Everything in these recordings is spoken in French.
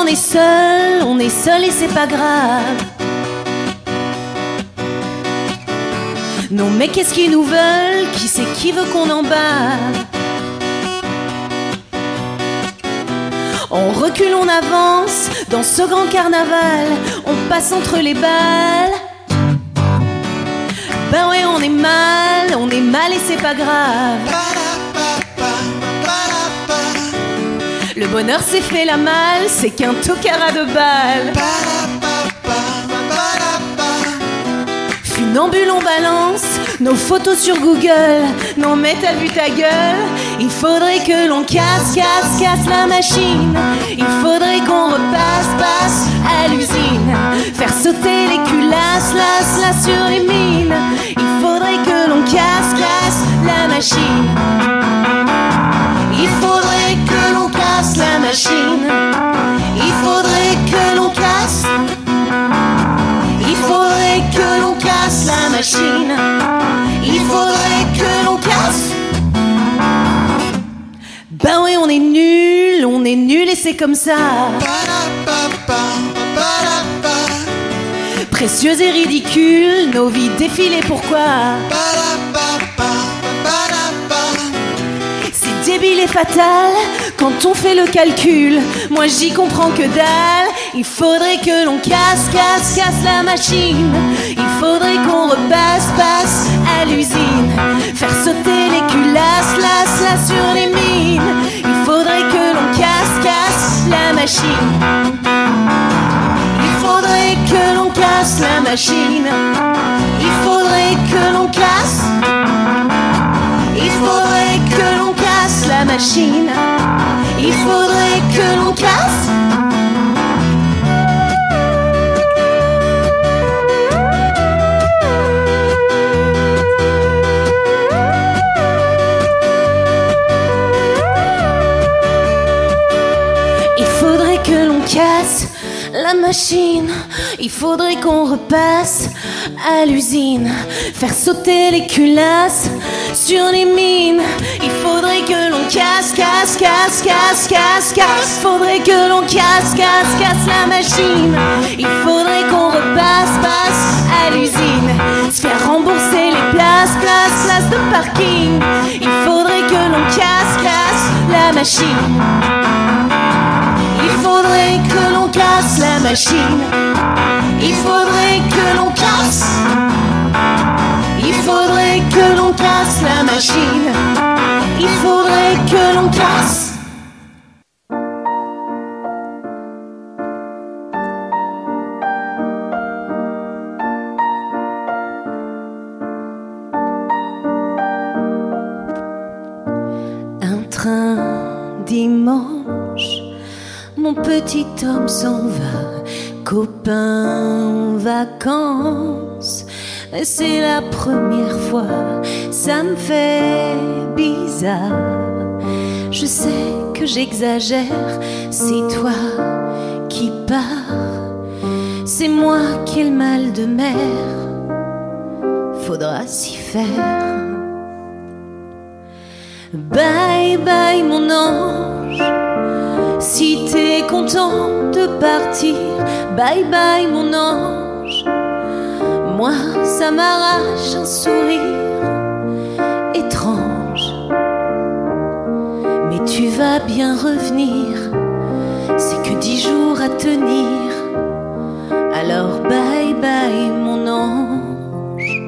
on est seul et c'est pas grave. Non mais qu'est-ce qu'ils nous veulent? Qui c'est qui veut qu'on en bave? On recule, on avance dans ce grand carnaval, on passe entre les balles. Ben ouais, on est mal et c'est pas grave. Le bonheur s'est fait la malle, c'est qu'un tocard à 2 balles. Funambule, on balance nos photos sur Google. Non mais t'as vu ta gueule? Il faudrait que l'on casse la machine. Il faudrait qu'on passe à l'usine. Faire sauter les culasses, là sur les mines. Il faudrait que l'on casse la machine. Il faudrait que l'on casse la machine. Il faudrait que l'on casse. Il faudrait que l'on casse la machine. Il faudrait que l'on casse. Ben ouais, on est nul et c'est comme ça. Précieux et ridicule, nos vies défilées, pourquoi? C'est débile et fatal quand on fait le calcul. Moi j'y comprends que dalle. Il faudrait que l'on casse la machine. Il faudrait qu'on passe à l'usine. Faire sauter les culasses, là sur les mines. Il faudrait que l'on casse la machine. Il faudrait que l'on casse la machine. Il faudrait que l'on casse. Il faudrait que l'on casse la machine. Il faudrait que l'on casse. Il faudrait que l'on casse la machine. Il faudrait qu'on repasse à l'usine. Faire sauter les culasses sur les mines. Il faudrait que l'on casse. Faudrait que l'on casse la machine. Il faudrait qu'on repasse à l'usine. Se faire rembourser les places de parking. Il faudrait que l'on casse la machine. Il faudrait que l'on casse la machine. Il faudrait que l'on casse. Il faudrait que l'on casse la machine. Il faudrait que l'on casse. Un train dimanche, mon petit homme s'en va, copain en vacances. Et c'est la première fois, ça me fait bizarre. Je sais que j'exagère, c'est toi qui pars. C'est moi qui ai le mal de mer, faudra s'y faire. Bye bye mon ange, si t'es content de partir. Bye bye mon ange, moi ça m'arrache un sourire étrange. Mais tu vas bien revenir, c'est que 10 jours à tenir. Alors bye bye mon ange.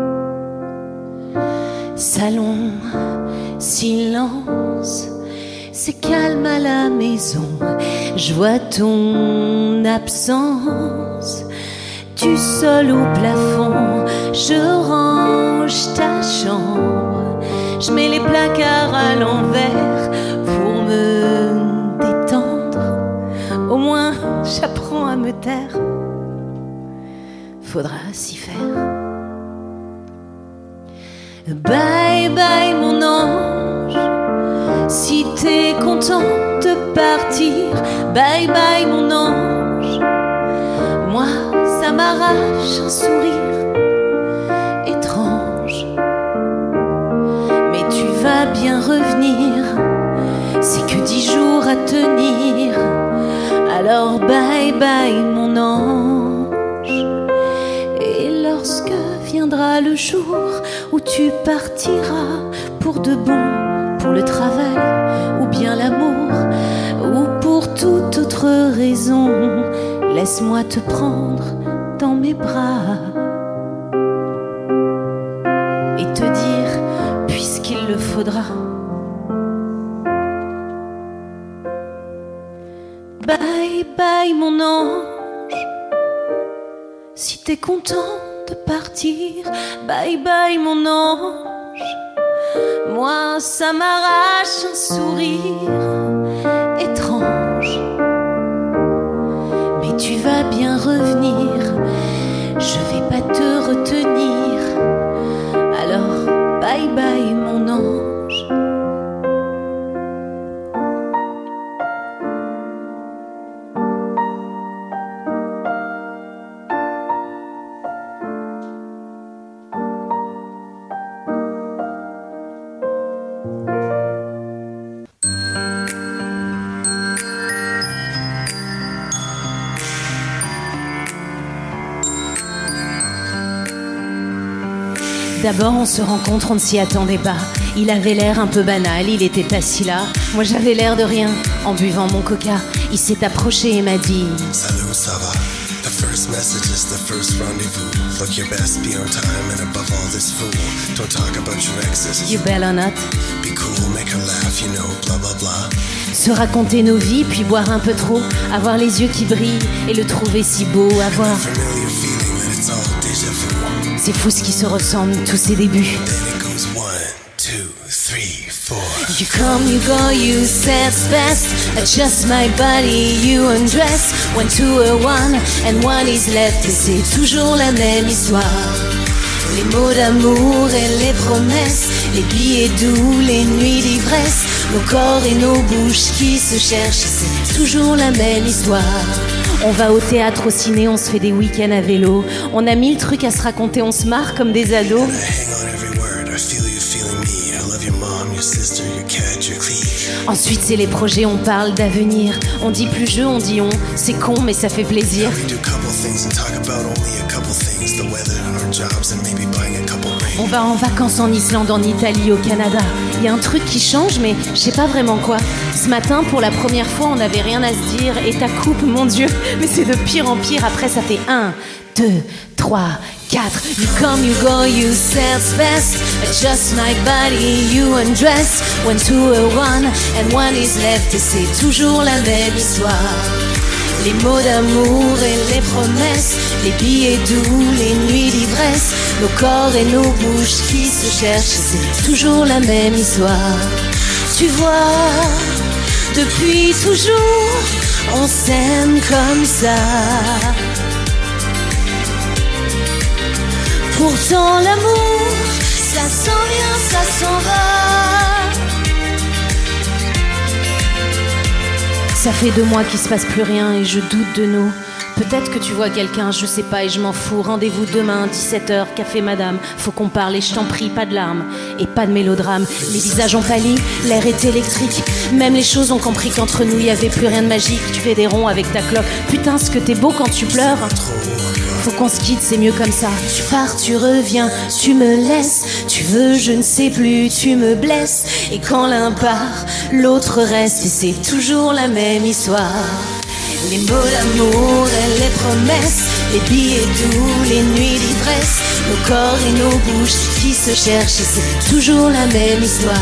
Salon, silence, c'est calme à la maison. Je vois ton absence, du sol au plafond. Je range ta chambre, je mets les placards à l'envers pour me détendre. Au moins j'apprends à me taire, faudra s'y faire. Bye bye mon ange, si t'es content de partir. Bye bye mon ange, moi ça m'arrache un sourire étrange. Mais tu vas bien revenir, c'est que 10 jours à tenir. Alors bye bye mon ange. Et lorsque viendra le jour où tu partiras pour de bon, pour le travail ou bien l'amour, ou pour toute autre raison, laisse-moi te prendre dans mes bras et te dire, puisqu'il le faudra, bye bye mon ange. Si t'es content de partir, bye bye mon ange. Moi ça m'arrache un sourire étrange, mais tu vas bien revenir, je vais pas te retenir. Alors bye bye mon ange. D'abord on se rencontre, on ne s'y attendait pas. Il avait l'air un peu banal, il était assis là. Moi j'avais l'air de rien, en buvant mon coca. Il s'est approché et m'a dit: Salut, ça va? The first message is the first rendezvous. Look your best, be on time, and above all this fool. Don't talk about your exes. You better not. Be cool, make her laugh, you know, blah blah blah. Se raconter nos vies, puis boire un peu trop. Avoir les yeux qui brillent et le trouver si beau. Avoir... Familiar feeling that it's all déjà vu. C'est fou ce qui se ressemble, tous ces débuts. Then it goes 1, 2, 3, 4. You come, you go, you say it's best. Adjust my body, you undress. 1, 2, 1, and 1 is left. Et c'est toujours la même histoire. Les mots d'amour et les promesses, les billets doux, les nuits d'ivresse, nos corps et nos bouches qui se cherchent. C'est toujours la même histoire. On va au théâtre, au ciné, on se fait des week-ends à vélo. On a 1000 trucs à se raconter, on se marre comme des ados. And I hang on every word, I feel you feeling me. I love your mom, your sister, your cat, your cleave. Ensuite c'est les projets, on parle d'avenir. On dit plus je, on dit on. C'est con mais ça fait plaisir. We do couple things and talk about only a couple things. The weather, our jobs, and maybe buying a couple rings. On va en vacances en Islande, en Italie, au Canada. Il y a un truc qui change mais je sais pas vraiment quoi. Ce matin pour la première fois on n'avait rien à se dire. Et ta coupe, mon Dieu, mais c'est de pire en pire. Après ça fait 1, 2, 3, 4. You come, you go, you say it's best. Adjust my body, you undress. 1, 2, 1, and 1 is left. Et c'est toujours la même histoire. Les mots d'amour et les promesses, les billets doux, les nuits d'ivresse, nos corps et nos bouches qui se cherchent. C'est toujours la même histoire. Tu vois, depuis toujours, on s'aime comme ça. Pourtant l'amour, ça s'en vient, ça s'en va. Ça fait 2 mois qu'il se passe plus rien et je doute de nous. Peut-être que tu vois quelqu'un, je sais pas et je m'en fous. Rendez-vous demain, 17h, café madame. Faut qu'on parle et je t'en prie, pas de larmes et pas de mélodrame. Les visages ont pâli, l'air est électrique. Même les choses ont compris qu'entre nous y avait plus rien de magique. Tu fais des ronds avec ta clope. Putain, ce que t'es beau quand tu pleures. Faut qu'on se quitte, c'est mieux comme ça. Tu pars, tu reviens, tu me laisses. Tu veux, je ne sais plus, tu me blesses. Et quand l'un part, l'autre reste. Et c'est toujours la même histoire. Les mots d'amour et les promesses, les billets doux, les nuits d'ivresse, nos corps et nos bouches qui se cherchent. Et c'est toujours la même histoire.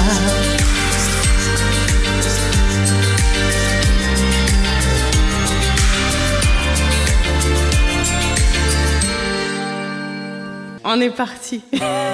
On est parti.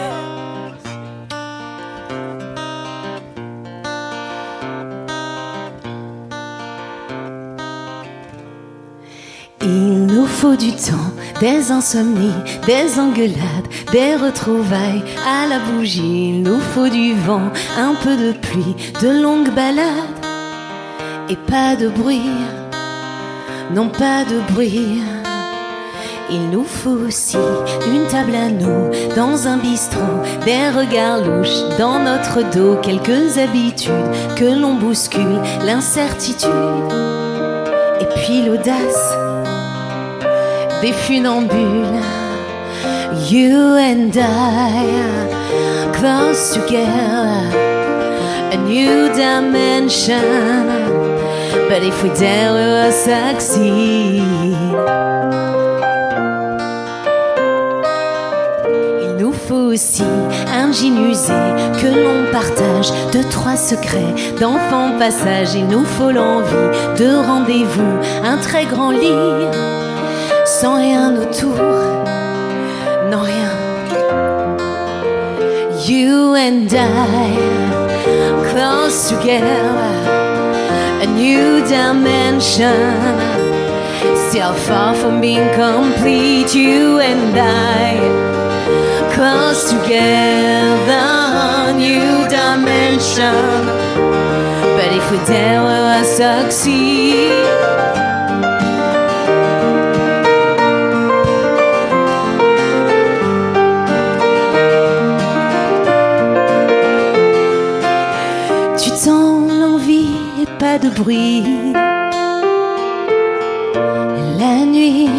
Il nous faut du temps, des insomnies, des engueulades, des retrouvailles à la bougie. Il nous faut du vent, un peu de pluie, de longues balades et pas de bruit, non pas de bruit. Il nous faut aussi une table à nous dans un bistrot, des regards louches dans notre dos, quelques habitudes que l'on bouscule, l'incertitude. Et puis puis l'audace des funambules. You and I, close together, a new dimension. But if we dare, we will succeed. Il nous faut aussi ingénuser que l'on partage 2-3 secrets d'enfants passage. Il nous faut l'envie de rendez-vous, un très grand lit, sans rien autour, non rien. You and I, close together, a new dimension, still far from being complete. You and I, close together, new dimension. But if we dare, we will succeed. Tu sens l'envie et pas de bruit. La nuit,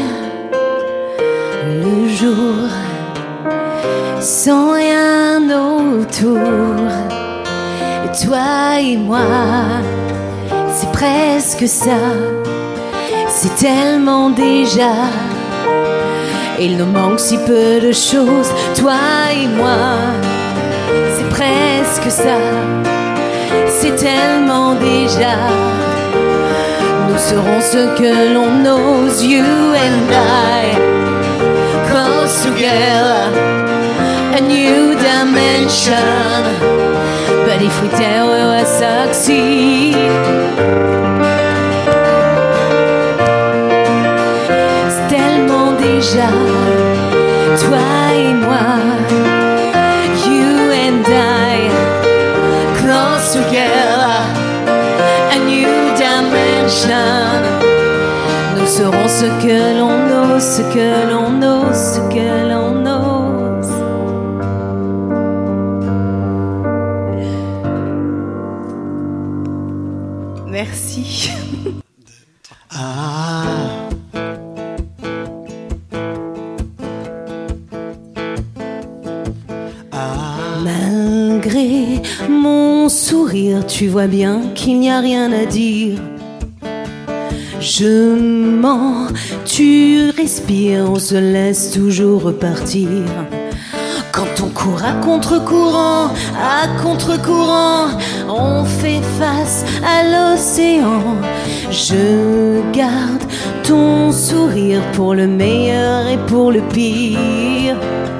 le jour, sans rien autour. Et toi et moi, c'est presque ça. C'est tellement déjà. Il nous manque si peu de choses. Toi et moi, c'est presque ça. C'est tellement déjà. Nous serons ce que l'on ose. You and I, close together, a new dimension. But if we dare, we will succeed. C'est tellement déjà, toi et moi. You and I, close together, a new dimension. Nous serons ce que l'on ose, ce que l'on ose, ce que l'on ose. Merci. Malgré mon sourire, tu vois bien qu'il n'y a rien à dire. Je mens, tu respires, on se laisse toujours repartir. Quand on court à contre-courant, on fait face à l'océan. Je garde ton sourire pour le meilleur et pour le pire.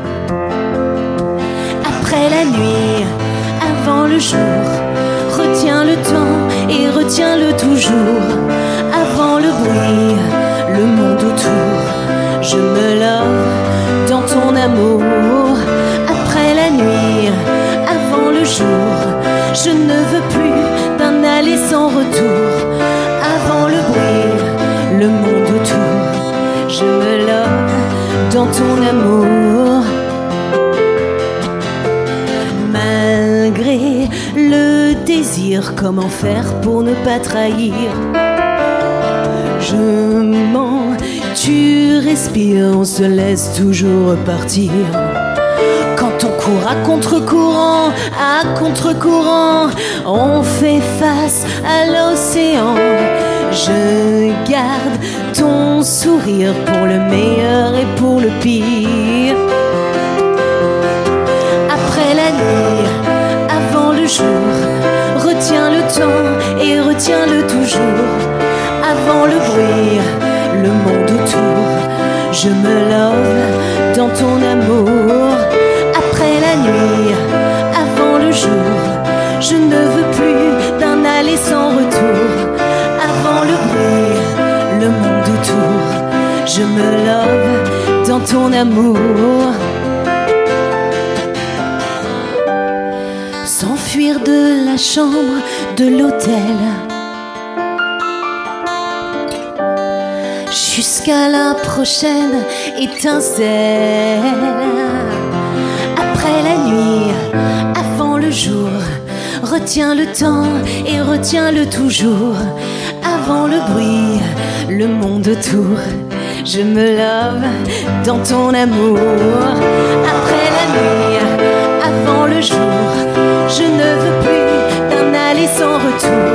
Après la nuit, avant le jour, retiens le temps et retiens-le toujours. Avant le bruit, le monde autour, je me love dans ton amour. Après la nuit, avant le jour, je ne veux plus d'un aller sans retour. Avant le bruit, le monde autour, je me love dans ton amour. Malgré le désir, comment faire pour ne pas trahir? Je mens, tu respires, on se laisse toujours repartir. Quand on court à contre-courant, on fait face à l'océan. Je garde ton sourire pour le meilleur et pour le pire. Après la nuit, avant le jour, retiens le temps et retiens-le toujours. Avant le bruit, le monde autour, je me love dans ton amour. Après la nuit, avant le jour, je ne veux plus d'un aller sans retour. Avant le bruit, le monde autour, je me love dans ton amour. S'enfuir de la chambre, de l'hôtel, jusqu'à la prochaine étincelle. Après la nuit, avant le jour, Retiens le temps et retiens-le toujours. Avant le bruit, le monde autour. Je me love dans ton amour. Après la nuit, avant le jour, je ne veux plus d'un aller sans retour.